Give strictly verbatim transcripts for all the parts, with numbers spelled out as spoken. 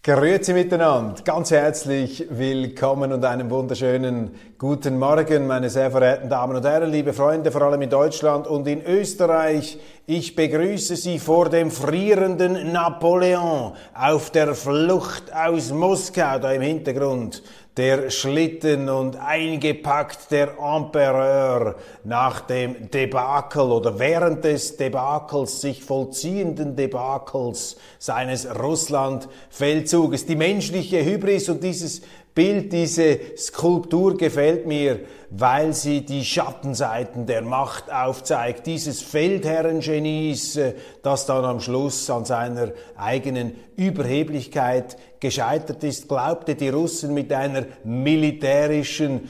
Grüezi miteinander, ganz herzlich willkommen und einen wunderschönen guten Morgen, meine sehr verehrten Damen und Herren, liebe Freunde, vor allem in Deutschland und in Österreich. Ich begrüße Sie vor dem frierenden Napoleon auf der Flucht aus Moskau, da im Hintergrund der Schlitten und eingepackt der Empereur nach dem Debakel oder während des Debakels, sich vollziehenden Debakels seines Russland-Feldzuges. Die menschliche Hybris und dieses Bild, diese Skulptur gefällt mir, weil sie die Schattenseiten der Macht aufzeigt. Dieses Feldherrengenies, das dann am Schluss an seiner eigenen Überheblichkeit gescheitert ist, glaubte die Russen mit einer militärischen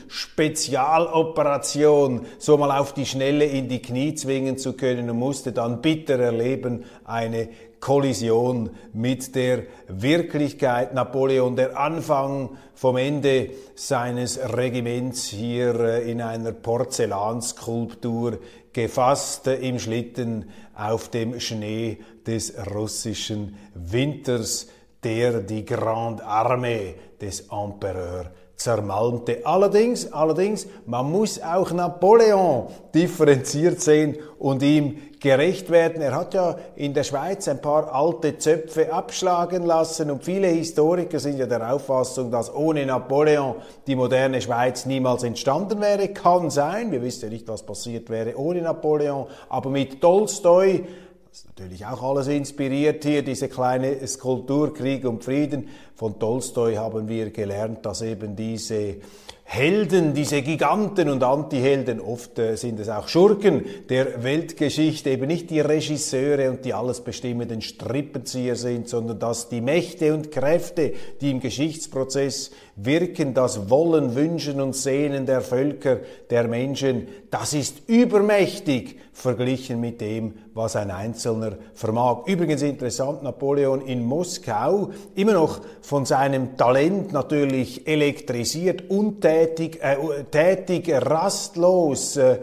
Spezialoperation so mal auf die Schnelle in die Knie zwingen zu können und musste dann bitter erleben eine Kollision mit der Wirklichkeit. Napoleon, der Anfang vom Ende seines Regiments hier in einer Porzellanskulptur gefasst im Schlitten auf dem Schnee des russischen Winters, der die Grande Armee des Empereurs zermalmte. Allerdings, allerdings, man muss auch Napoleon differenziert sehen und ihm gerecht werden. Er hat ja in der Schweiz ein paar alte Zöpfe abschlagen lassen und viele Historiker sind ja der Auffassung, dass ohne Napoleon die moderne Schweiz niemals entstanden wäre. Kann sein, wir wissen ja nicht, was passiert wäre ohne Napoleon, aber mit Tolstoi, das ist natürlich auch alles inspiriert hier, diese kleine Skulptur Krieg und Frieden. Von Tolstoi haben wir gelernt, dass eben diese Helden, diese Giganten und Antihelden, oft äh, sind es auch Schurken der Weltgeschichte, eben nicht die Regisseure und die alles bestimmenden Strippenzieher sind, sondern dass die Mächte und Kräfte, die im Geschichtsprozess wirken, das Wollen, Wünschen und Sehnen der Völker, der Menschen, das ist übermächtig verglichen mit dem, was ein Einzelner vermag. Übrigens interessant, Napoleon in Moskau, immer noch von seinem Talent natürlich elektrisiert, untätig, äh, tätig, rastlos, äh,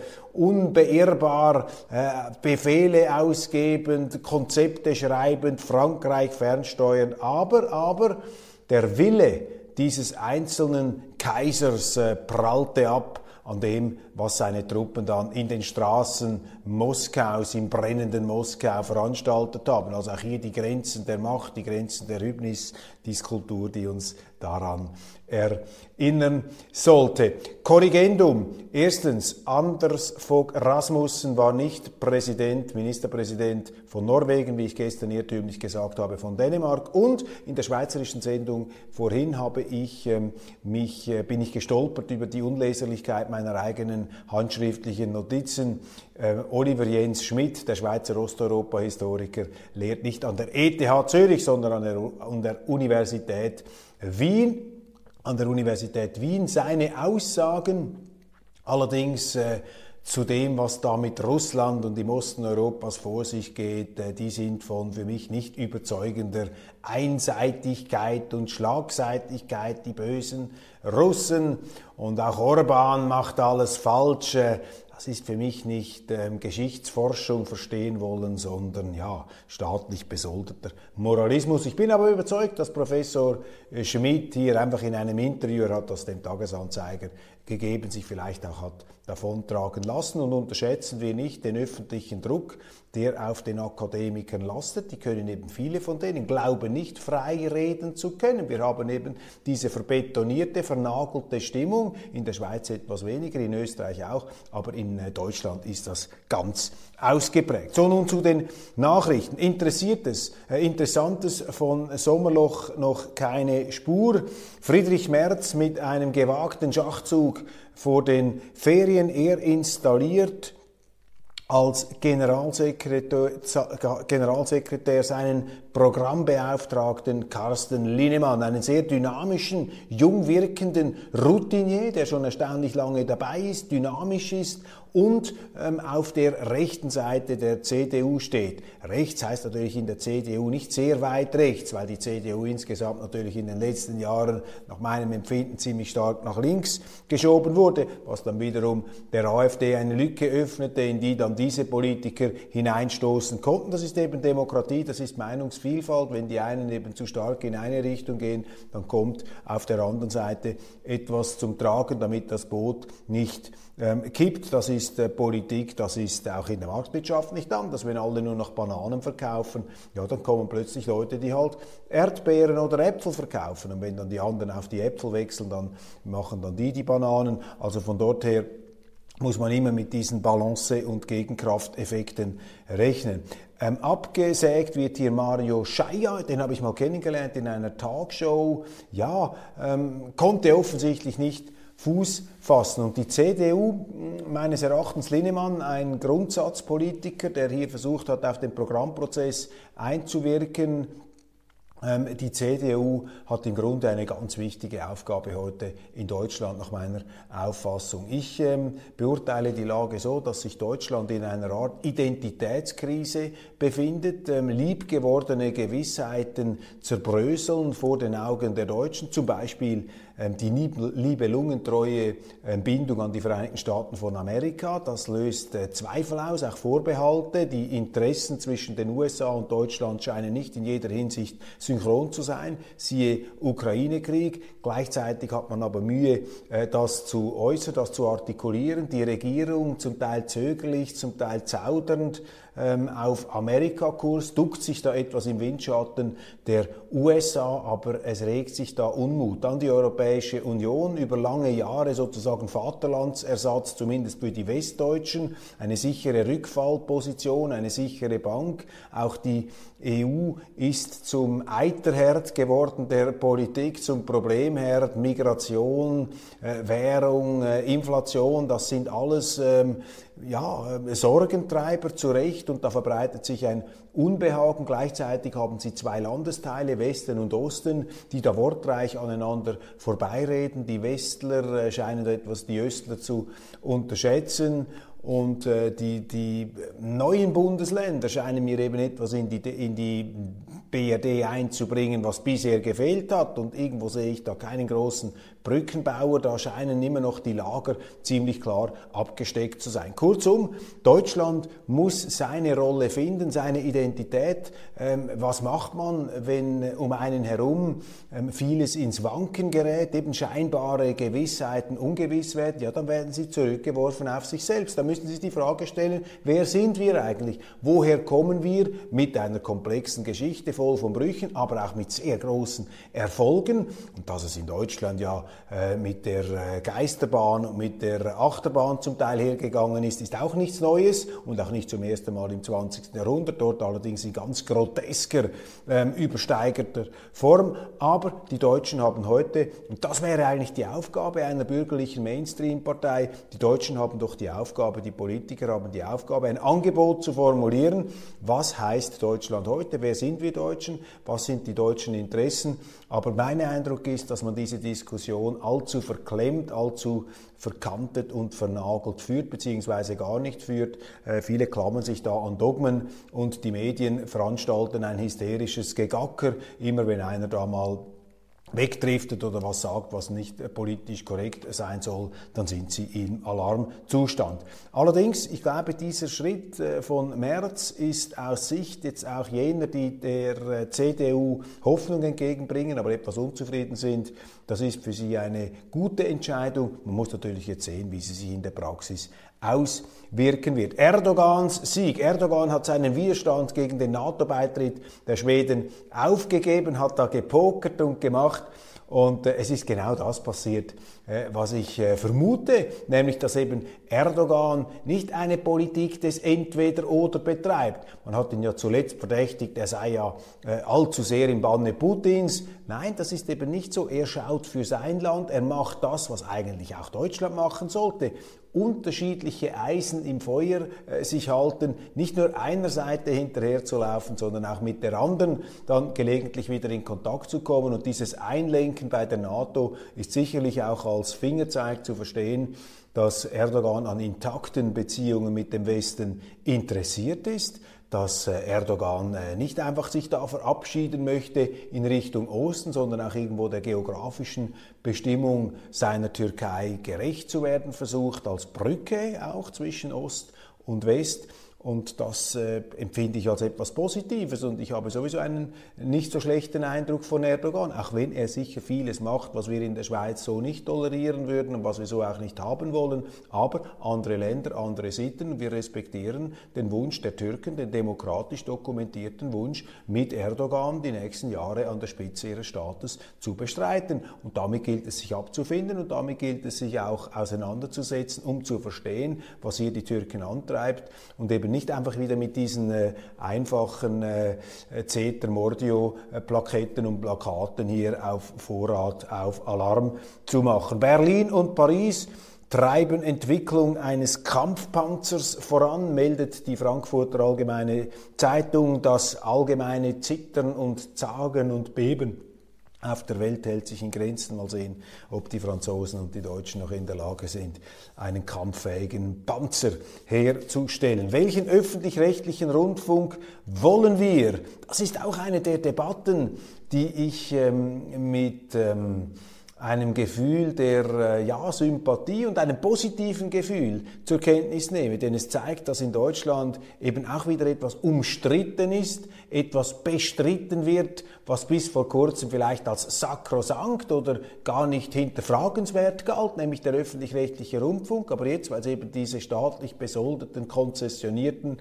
unbeirrbar, äh, Befehle ausgebend, Konzepte schreibend, Frankreich fernsteuernd, aber, aber der Wille dieses einzelnen Kaisers äh, prallte ab an dem, was seine Truppen dann in den Straßen Moskaus, im brennenden Moskau veranstaltet haben. Also auch hier die Grenzen der Macht, die Grenzen der Hybris, die Skulptur, die uns daran erinnern sollte. Korrigendum. Erstens, Anders Fogh Rasmussen war nicht Präsident, Ministerpräsident von Norwegen, wie ich gestern irrtümlich gesagt habe, von Dänemark. Und in der schweizerischen Sendung vorhin habe ich ähm, mich, äh, bin ich gestolpert über die Unleserlichkeit meiner eigenen handschriftlichen Notizen. Äh, Oliver Jens Schmidt, der Schweizer Osteuropa-Historiker, lehrt nicht an der E T H Zürich, sondern an der, an der Universität Wien. An der Universität Wien seine Aussagen allerdings äh, zu dem, was da mit Russland und im Osten Europas vor sich geht, äh, die sind von für mich nicht überzeugender Einseitigkeit und Schlagseitigkeit, die bösen Russen, und auch Orban macht alles falsch. Äh, Das ist für mich nicht ähm, Geschichtsforschung verstehen wollen, sondern ja, staatlich besoldeter Moralismus. Ich bin aber überzeugt, dass Professor Schmidt hier einfach in einem Interview, er hat das dem Tagesanzeiger gegeben, sich vielleicht auch hat davontragen lassen, und unterschätzen wir nicht den öffentlichen Druck, der auf den Akademikern lastet. Die können eben, viele von denen glauben nicht frei reden zu können. Wir haben eben diese verbetonierte, vernagelte Stimmung, in der Schweiz etwas weniger, in Österreich auch, aber in Deutschland ist das ganz ausgeprägt. So, nun zu den Nachrichten. Interessiertes, äh, Interessantes von Sommerloch noch keine Spur. Friedrich Merz mit einem gewagten Schachzug vor den Ferien, er installiert als Generalsekretär, Generalsekretär seinen Programmbeauftragten Carsten Linnemann, einen sehr dynamischen, jung wirkenden Routinier, der schon erstaunlich lange dabei ist, dynamisch ist und ähm, auf der rechten Seite der C D U steht. Rechts heißt natürlich in der C D U nicht sehr weit rechts, weil die C D U insgesamt natürlich in den letzten Jahren nach meinem Empfinden ziemlich stark nach links geschoben wurde, was dann wiederum der AfD eine Lücke öffnete, in die dann diese Politiker hineinstoßen konnten. Das ist eben Demokratie, das ist Meinungsvielfalt. Wenn die einen eben zu stark in eine Richtung gehen, dann kommt auf der anderen Seite etwas zum Tragen, damit das Boot nicht ähm, kippt. Das ist äh, Politik, das ist auch in der Marktwirtschaft nicht anders. Wenn alle nur noch Bananen verkaufen, ja, dann kommen plötzlich Leute, die halt Erdbeeren oder Äpfel verkaufen. Und wenn dann die anderen auf die Äpfel wechseln, dann machen dann die die Bananen. Also von dort her muss man immer mit diesen Balance- und Gegenkrafteffekten rechnen. Ähm, abgesägt wird hier Mario Schenker, den habe ich mal kennengelernt in einer Talkshow. Ja, ähm, konnte offensichtlich nicht Fuß fassen. Und die C D U, meines Erachtens Linnemann, ein Grundsatzpolitiker, der hier versucht hat, auf den Programmprozess einzuwirken. Die C D U hat im Grunde eine ganz wichtige Aufgabe heute in Deutschland nach meiner Auffassung. Ich ähm, beurteile die Lage so, dass sich Deutschland in einer Art Identitätskrise befindet. Ähm, liebgewordene Gewissheiten zerbröseln vor den Augen der Deutschen, zum Beispiel ähm, die nibelungentreue ähm, Bindung an die Vereinigten Staaten von Amerika. Das löst äh, Zweifel aus, auch Vorbehalte. Die Interessen zwischen den U S A und Deutschland scheinen nicht in jeder Hinsicht synchron zu sein, siehe Ukraine-Krieg. Gleichzeitig hat man aber Mühe, das zu äußern, das zu artikulieren. Die Regierung zum Teil zögerlich, zum Teil zaudernd auf Amerika-Kurs, duckt sich da etwas im Windschatten der U S A, aber es regt sich da Unmut. Dann die Europäische Union, über lange Jahre sozusagen Vaterlandsersatz, zumindest für die Westdeutschen, eine sichere Rückfallposition, eine sichere Bank. Auch die E U ist zum Eiterherd geworden der Politik, zum Problemherd. Migration, äh, Währung, äh, Inflation, das sind alles ähm, ja, äh, Sorgentreiber zu Recht, und da verbreitet sich ein Unbehagen. Gleichzeitig haben sie zwei Landesteile, Westen und Osten, die da wortreich aneinander vorbeireden. Die Westler äh, scheinen etwas die Östler zu unterschätzen. Und äh, die, die neuen Bundesländer scheinen mir eben etwas in die, in die B R D einzubringen, was bisher gefehlt hat. Und irgendwo sehe ich da keinen großen Brückenbauer. Da scheinen immer noch die Lager ziemlich klar abgesteckt zu sein. Kurzum, Deutschland muss seine Rolle finden, seine Identität. Ähm, was macht man, wenn um einen herum ähm, vieles ins Wanken gerät, eben scheinbare Gewissheiten ungewiss werden? Ja, dann werden sie zurückgeworfen auf sich selbst. Da müssen Sie sich die Frage stellen, wer sind wir eigentlich? Woher kommen wir? Mit einer komplexen Geschichte, voll von Brüchen, aber auch mit sehr großen Erfolgen. Und dass es in Deutschland ja äh, mit der äh, Geisterbahn und mit der Achterbahn zum Teil hergegangen ist, ist auch nichts Neues und auch nicht zum ersten Mal im zwanzigsten Jahrhundert, dort allerdings in ganz grotesker, ähm, übersteigerter Form. Aber die Deutschen haben heute, und das wäre eigentlich die Aufgabe einer bürgerlichen Mainstream-Partei, die Deutschen haben doch die Aufgabe, die Politiker haben die Aufgabe, ein Angebot zu formulieren. Was heißt Deutschland heute? Wer sind wir Deutschen? Was sind die deutschen Interessen? Aber mein Eindruck ist, dass man diese Diskussion allzu verklemmt, allzu verkantet und vernagelt führt, beziehungsweise gar nicht führt. Äh, viele klammern sich da an Dogmen und die Medien veranstalten ein hysterisches Gegacker, immer wenn einer da mal wegdriftet oder was sagt, was nicht politisch korrekt sein soll, dann sind sie im Alarmzustand. Allerdings, ich glaube, dieser Schritt von Merz ist aus Sicht jetzt auch jener, die der C D U Hoffnung entgegenbringen, aber etwas unzufrieden sind, das ist für sie eine gute Entscheidung. Man muss natürlich jetzt sehen, wie sie sich in der Praxis auswirken wird. Erdogans Sieg. Erdogan hat seinen Widerstand gegen den NATO-Beitritt der Schweden aufgegeben, hat da gepokert und gemacht. Und äh, es ist genau das passiert, äh, was ich äh, vermute, nämlich dass eben Erdogan nicht eine Politik des Entweder-Oder betreibt. Man hat ihn ja zuletzt verdächtigt, er sei ja äh, allzu sehr im Banne Putins. Nein, das ist eben nicht so. Er schaut für sein Land, er macht das, was eigentlich auch Deutschland machen sollte. Unterschiedliche Eisen im Feuer äh, sich halten, nicht nur einer Seite hinterher zu laufen, sondern auch mit der anderen dann gelegentlich wieder in Kontakt zu kommen. Und dieses Einlenken bei der NATO ist sicherlich auch als Fingerzeig zu verstehen, dass Erdogan an intakten Beziehungen mit dem Westen interessiert ist, dass Erdogan nicht einfach sich da verabschieden möchte in Richtung Osten, sondern auch irgendwo der geografischen Bestimmung seiner Türkei gerecht zu werden versucht, als Brücke auch zwischen Ost und West. Und das äh, empfinde ich als etwas Positives und ich habe sowieso einen nicht so schlechten Eindruck von Erdogan, auch wenn er sicher vieles macht, was wir in der Schweiz so nicht tolerieren würden und was wir so auch nicht haben wollen. Aber andere Länder, andere Sitten, wir respektieren den Wunsch der Türken, den demokratisch dokumentierten Wunsch, mit Erdogan die nächsten Jahre an der Spitze ihres Staates zu bestreiten. Und damit gilt es sich abzufinden und damit gilt es sich auch auseinanderzusetzen, um zu verstehen, was hier die Türken antreibt und eben nicht einfach wieder mit diesen äh, einfachen äh, Ceter Mordio äh, Plaketten und Plakaten hier auf Vorrat, auf Alarm zu machen. Berlin und Paris treiben Entwicklung eines Kampfpanzers voran, meldet die Frankfurter Allgemeine Zeitung. Das allgemeine Zittern und Zagen und Beben auf der Welt hält sich in Grenzen. Mal sehen, ob die Franzosen und die Deutschen noch in der Lage sind, einen kampffähigen Panzer herzustellen. Welchen öffentlich-rechtlichen Rundfunk wollen wir? Das ist auch eine der Debatten, die ich ähm, mit ähm, einem Gefühl der äh, ja, Sympathie und einem positiven Gefühl zur Kenntnis nehme, denn es zeigt, dass in Deutschland eben auch wieder etwas umstritten ist, etwas bestritten wird, was bis vor kurzem vielleicht als sakrosankt oder gar nicht hinterfragenswert galt, nämlich der öffentlich-rechtliche Rundfunk, aber jetzt, weil es eben diese staatlich besoldeten, konzessionierten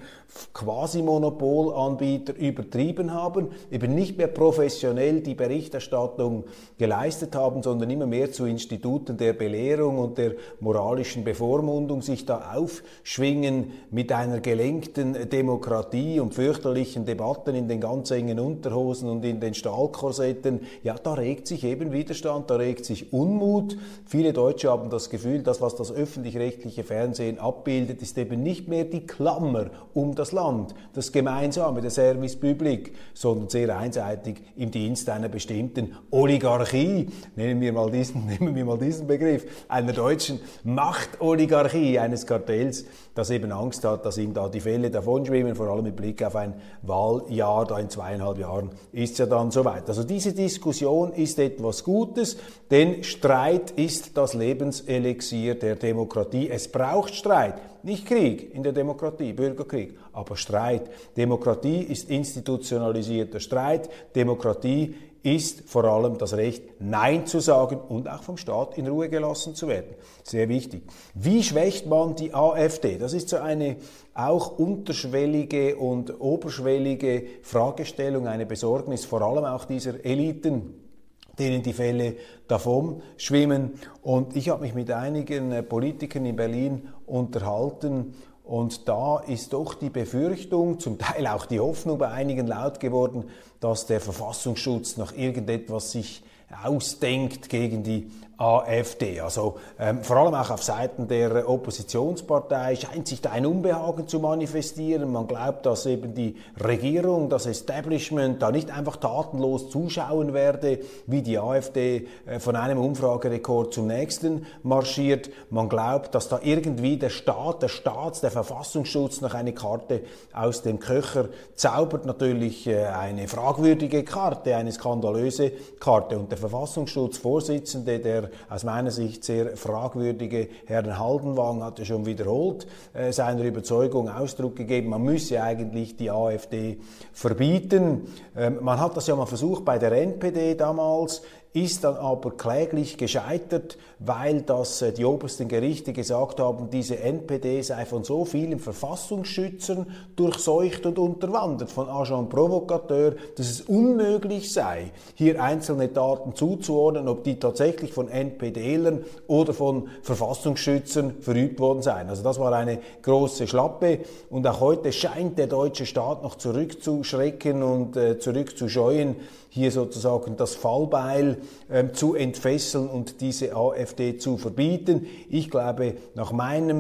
Quasi-Monopolanbieter übertrieben haben, eben nicht mehr professionell die Berichterstattung geleistet haben, sondern immer mehr zu Instituten der Belehrung und der moralischen Bevormundung sich da aufschwingen mit einer gelenkten Demokratie und fürchterlichen Debatten in den ganz engen Unterhosen und in den Stahlkorsetten. Ja, da regt sich eben Widerstand, da regt sich Unmut. Viele Deutsche haben das Gefühl, das, was das öffentlich-rechtliche Fernsehen abbildet, ist eben nicht mehr die Klammer um das Land, das Gemeinsame, der Service Public, sondern sehr einseitig im Dienst einer bestimmten Oligarchie. Nehmen wir mal diesen, nehmen wir mal diesen Begriff, einer deutschen Machtoligarchie, eines Kartells, das eben Angst hat, dass ihm da die Fälle davonschwimmen, vor allem mit Blick auf ein Wahljahr, da in zweieinhalb Jahren ist es ja dann soweit. Also diese Diskussion ist etwas Gutes, denn Streit ist das Lebenselixier der Demokratie. Es braucht Streit, nicht Krieg in der Demokratie, Bürgerkrieg, aber Streit. Demokratie ist institutionalisierter Streit, Demokratie ist vor allem das Recht, Nein zu sagen und auch vom Staat in Ruhe gelassen zu werden. Sehr wichtig. Wie schwächt man die AfD? Das ist so eine auch unterschwellige und oberschwellige Fragestellung, eine Besorgnis, vor allem auch dieser Eliten, denen die Fälle davon schwimmen. Und ich habe mich mit einigen Politikern in Berlin unterhalten. Und da ist doch die Befürchtung, zum Teil auch die Hoffnung bei einigen laut geworden, dass der Verfassungsschutz noch irgendetwas sich ausdenkt gegen die AfD. Also ähm, vor allem auch auf Seiten der Oppositionspartei scheint sich da ein Unbehagen zu manifestieren. Man glaubt, dass eben die Regierung, das Establishment da nicht einfach tatenlos zuschauen werde, wie die AfD äh, von einem Umfragerekord zum nächsten marschiert. Man glaubt, dass da irgendwie der Staat, der Staats-, der Verfassungsschutz noch eine Karte aus dem Köcher zaubert. Natürlich äh, eine fragwürdige Karte, eine skandalöse Karte. Und der Verfassungsschutzvorsitzende, der aus meiner Sicht sehr fragwürdige Herrn Haldenwang, hatte schon wiederholt äh, seiner Überzeugung Ausdruck gegeben, man müsse eigentlich die AfD verbieten. Ähm, man hat das ja mal versucht bei der N P D damals, ist dann aber kläglich gescheitert, weil das äh, die obersten Gerichte gesagt haben, diese N P D sei von so vielen Verfassungsschützern durchseucht und unterwandert, von Agent Provocateur, dass es unmöglich sei, hier einzelne Daten zuzuordnen, ob die tatsächlich von NPDlern oder von Verfassungsschützern verübt worden seien. Also das war eine große Schlappe und auch heute scheint der deutsche Staat noch zurückzuschrecken und äh, zurückzuscheuen, hier sozusagen das Fallbeil ähm, zu entfesseln und diese AfD zu verbieten. Ich glaube, nach meinem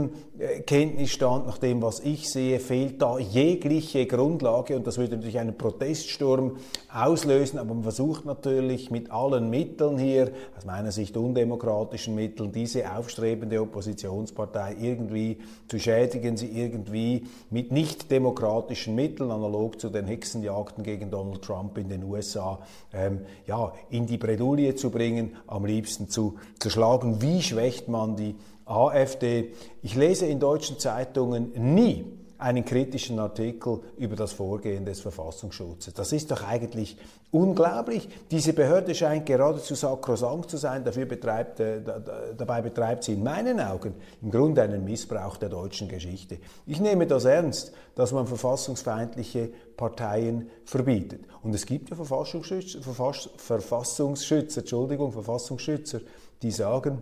Kenntnisstand, nach dem, was ich sehe, fehlt da jegliche Grundlage und das würde natürlich einen Proteststurm auslösen, aber man versucht natürlich mit allen Mitteln hier, aus meiner Sicht undemokratischen Mitteln, diese aufstrebende Oppositionspartei irgendwie zu schädigen, sie irgendwie mit nicht demokratischen Mitteln, analog zu den Hexenjagden gegen Donald Trump in den U S A, ähm, ja, in die Bredouille zu bringen, am liebsten zu zerschlagen. Wie schwächt man die AfD? Ich lese in deutschen Zeitungen nie einen kritischen Artikel über das Vorgehen des Verfassungsschutzes. Das ist doch eigentlich unglaublich. Diese Behörde scheint geradezu sakrosankt zu sein. Dafür betreibt, äh, dabei betreibt sie in meinen Augen im Grunde einen Missbrauch der deutschen Geschichte. Ich nehme das ernst, dass man verfassungsfeindliche Parteien verbietet. Und es gibt ja Verfassungsschützer, Verfass, Verfassungsschützer, Entschuldigung, Verfassungsschützer, die sagen,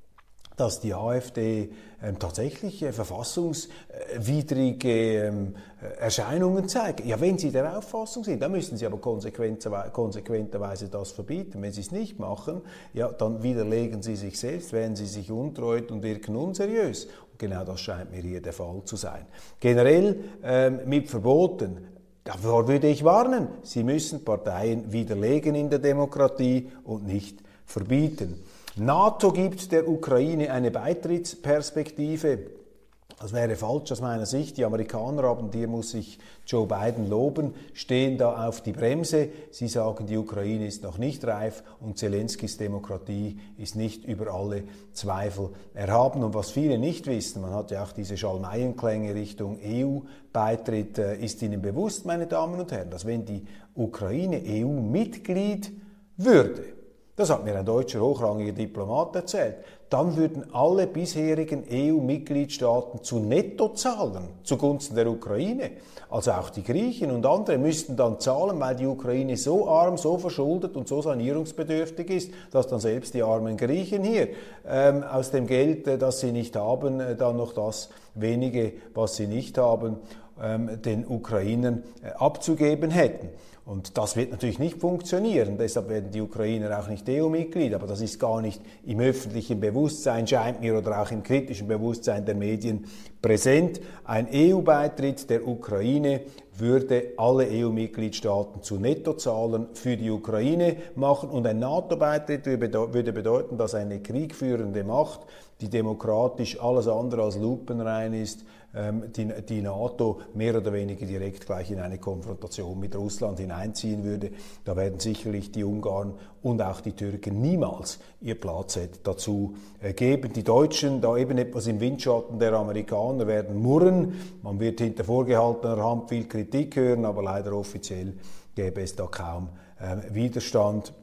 dass die AfD ähm, tatsächlich äh, verfassungswidrige ähm, Erscheinungen zeigt. Ja, wenn sie der Auffassung sind, dann müssen sie aber konsequenterweise das verbieten. Wenn sie es nicht machen, ja, dann widerlegen sie sich selbst, werden sie sich untreu und wirken unseriös. Und genau das scheint mir hier der Fall zu sein. Generell ähm, mit Verboten, davor würde ich warnen. Sie müssen Parteien widerlegen in der Demokratie und nicht verbieten. NATO gibt der Ukraine eine Beitrittsperspektive. Das wäre falsch aus meiner Sicht. Die Amerikaner, aber hier muss ich Joe Biden loben, stehen da auf die Bremse. Sie sagen, die Ukraine ist noch nicht reif und Zelenskys Demokratie ist nicht über alle Zweifel erhaben. Und was viele nicht wissen, man hat ja auch diese Schalmeienklänge Richtung E U-Beitritt, ist Ihnen bewusst, meine Damen und Herren, dass wenn die Ukraine E U-Mitglied würde, das hat mir ein deutscher hochrangiger Diplomat erzählt, dann würden alle bisherigen E U-Mitgliedstaaten zu Nettozahlern zugunsten der Ukraine. Also auch die Griechen und andere müssten dann zahlen, weil die Ukraine so arm, so verschuldet und so sanierungsbedürftig ist, dass dann selbst die armen Griechen hier ähm, aus dem Geld, äh, das sie nicht haben, äh, dann noch das wenige, was sie nicht haben, ähm, den Ukrainern äh, abzugeben hätten. Und das wird natürlich nicht funktionieren, deshalb werden die Ukrainer auch nicht E U-Mitglied, aber das ist gar nicht im öffentlichen Bewusstsein, scheint mir, oder auch im kritischen Bewusstsein der Medien präsent. Ein E U-Beitritt der Ukraine würde alle E U-Mitgliedstaaten zu Nettozahlern für die Ukraine machen und ein NATO-Beitritt würde bedeuten, dass eine kriegführende Macht, die demokratisch alles andere als lupenrein ist, Die, die NATO mehr oder weniger direkt gleich in eine Konfrontation mit Russland hineinziehen würde. Da werden sicherlich die Ungarn und auch die Türken niemals ihr Platzett dazu geben. Die Deutschen, da eben etwas im Windschatten der Amerikaner, werden murren. Man wird hinter vorgehaltener Hand viel Kritik hören, aber leider offiziell gäbe es da kaum äh, Widerstand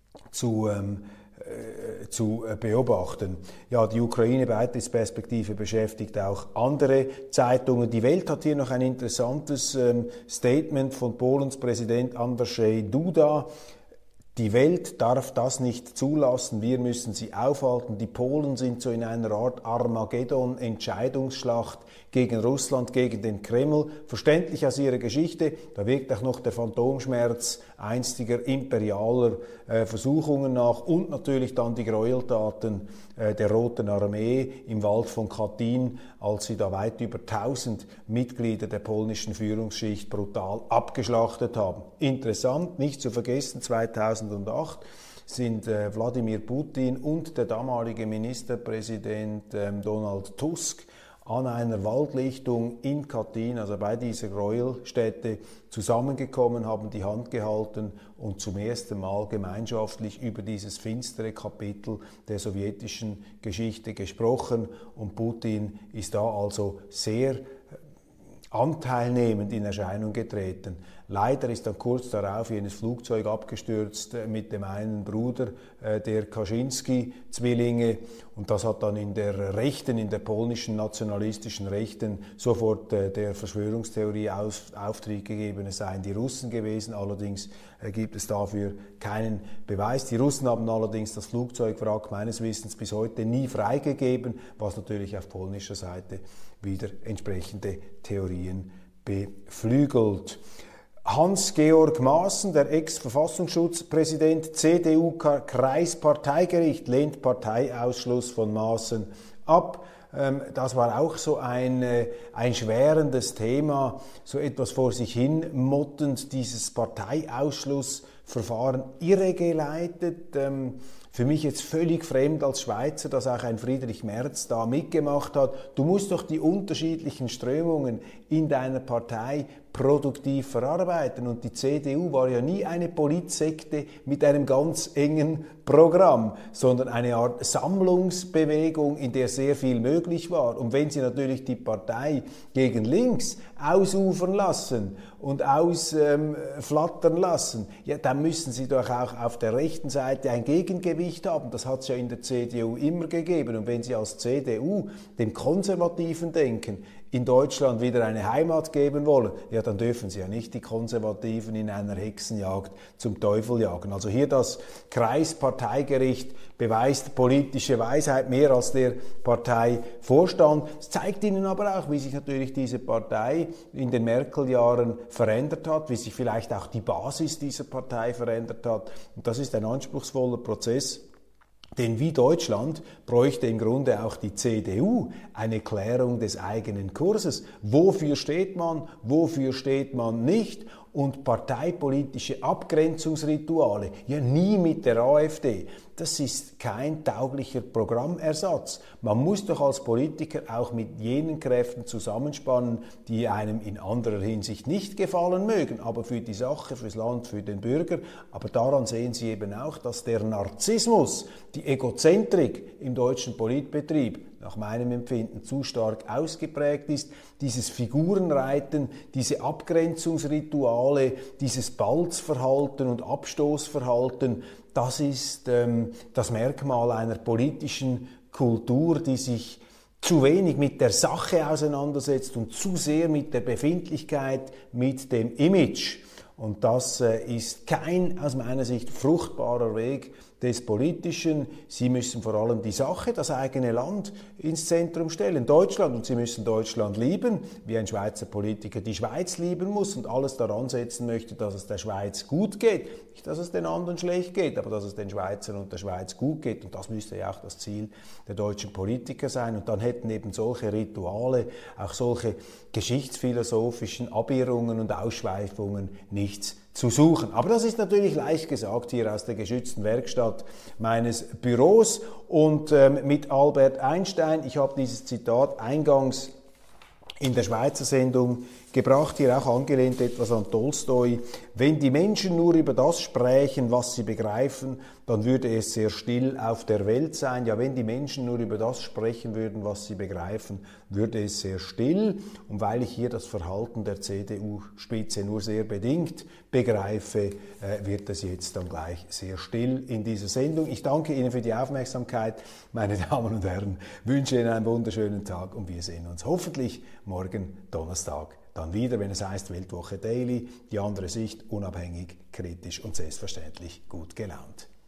zu ähm, zu beobachten. Ja, die Ukraine-Beitrittsperspektive beschäftigt auch andere Zeitungen. Die Welt hat hier noch ein interessantes ähm, Statement von Polens Präsident Andrzej Duda. Die Welt darf das nicht zulassen, wir müssen sie aufhalten. Die Polen sind so in einer Art Armageddon-Entscheidungsschlacht gegen Russland, gegen den Kreml. Verständlich aus ihrer Geschichte, da wirkt auch noch der Phantomschmerz einstiger imperialer äh, Versuchungen nach und natürlich dann die Gräueltaten äh, der Roten Armee im Wald von Katyn, als sie da weit über tausend Mitglieder der polnischen Führungsschicht brutal abgeschlachtet haben. Interessant, nicht zu vergessen, zweitausendacht sind äh, Wladimir Putin und der damalige Ministerpräsident äh, Donald Tusk an einer Waldlichtung in Katyn, also bei dieser Gräuelstätte, zusammengekommen, haben die Hand gehalten und zum ersten Mal gemeinschaftlich über dieses finstere Kapitel der sowjetischen Geschichte gesprochen. Und Putin ist da also sehr anteilnehmend in Erscheinung getreten. Leider ist dann kurz darauf jenes Flugzeug abgestürzt mit dem einen Bruder äh, der Kaczynski-Zwillinge und das hat dann in der Rechten, in der polnischen nationalistischen Rechten sofort äh, der Verschwörungstheorie auf, Auftrieb gegeben, es seien die Russen gewesen. Allerdings äh, gibt es dafür keinen Beweis. Die Russen haben allerdings das Flugzeugwrack meines Wissens bis heute nie freigegeben, was natürlich auf polnischer Seite wieder entsprechende Theorien beflügelt. Hans-Georg Maaßen, der Ex-Verfassungsschutzpräsident, C D U-Kreisparteigericht, lehnt Parteiausschluss von Maaßen ab. Ähm, das war auch so ein, äh, ein schwerendes Thema, so etwas vor sich hin mottend, dieses Parteiausschlussverfahren irregeleitet. Ähm, Für mich jetzt völlig fremd als Schweizer, dass auch ein Friedrich Merz da mitgemacht hat. Du musst doch die unterschiedlichen Strömungen in deiner Partei produktiv verarbeiten. Und die C D U war ja nie eine Politsekte mit einem ganz engen Programm, sondern eine Art Sammlungsbewegung, in der sehr viel möglich war. Und wenn sie natürlich die Partei gegen links ausufern lassen und ausflattern ähm, lassen, ja, dann müssen sie doch auch auf der rechten Seite ein Gegengewicht haben. Das hat es ja in der C D U immer gegeben. Und wenn sie als C D U dem konservativen Denken in Deutschland wieder eine Heimat geben wollen, ja, dann dürfen sie ja nicht die Konservativen in einer Hexenjagd zum Teufel jagen. Also hier das Kreisparteigericht beweist politische Weisheit mehr als der Parteivorstand. Es zeigt ihnen aber auch, wie sich natürlich diese Partei in den Merkel-Jahren verändert hat, wie sich vielleicht auch die Basis dieser Partei verändert hat. Und das ist ein anspruchsvoller Prozess. Denn wie Deutschland bräuchte im Grunde auch die C D U eine Klärung des eigenen Kurses. Wofür steht man, wofür steht man nicht? Und parteipolitische Abgrenzungsrituale, ja nie mit der AfD, das ist kein tauglicher Programmersatz. Man muss doch als Politiker auch mit jenen Kräften zusammenspannen, die einem in anderer Hinsicht nicht gefallen mögen, aber für die Sache, fürs Land, für den Bürger. Aber daran sehen Sie eben auch, dass der Narzissmus, die Egozentrik im deutschen Politbetrieb nach meinem Empfinden zu stark ausgeprägt ist. Dieses Figurenreiten, diese Abgrenzungsrituale, dieses Balzverhalten und Abstoßverhalten, das ist ähm, das Merkmal einer politischen Kultur, die sich zu wenig mit der Sache auseinandersetzt und zu sehr mit der Befindlichkeit, mit dem Image. Und das äh, ist kein, aus meiner Sicht, fruchtbarer Weg des Politischen. Sie müssen vor allem die Sache, das eigene Land ins Zentrum stellen, Deutschland. Und Sie müssen Deutschland lieben, wie ein Schweizer Politiker die Schweiz lieben muss und alles daran setzen möchte, dass es der Schweiz gut geht. Nicht, dass es den anderen schlecht geht, aber dass es den Schweizern und der Schweiz gut geht. Und das müsste ja auch das Ziel der deutschen Politiker sein. Und dann hätten eben solche Rituale, auch solche geschichtsphilosophischen Abirrungen und Ausschweifungen nichts zu suchen. Aber das ist natürlich leicht gesagt hier aus der geschützten Werkstatt meines Büros und ähm, mit Albert Einstein. Ich habe dieses Zitat eingangs in der Schweizer Sendung gebracht, hier auch angelehnt etwas an Tolstoi. Wenn die Menschen nur über das sprechen, was sie begreifen, dann würde es sehr still auf der Welt sein. Ja, wenn die Menschen nur über das sprechen würden, was sie begreifen, würde es sehr still. Und weil ich hier das Verhalten der C D U-Spitze nur sehr bedingt begreife, äh, wird es jetzt dann gleich sehr still in dieser Sendung. Ich danke Ihnen für die Aufmerksamkeit, meine Damen und Herren, wünsche Ihnen einen wunderschönen Tag und wir sehen uns hoffentlich morgen Donnerstag dann wieder, wenn es heißt Weltwoche Daily, die andere Sicht, unabhängig, kritisch und selbstverständlich gut gelaunt.